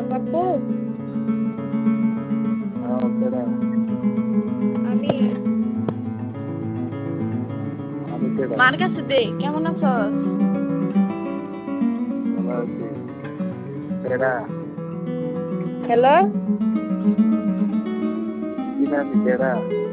পাপ্পু, ওকেরা আমি আমি কেডা মার কাছে দে। কেমন আছস? ভালো আছি কেডা হ্যালো, চিনা আমি কেডা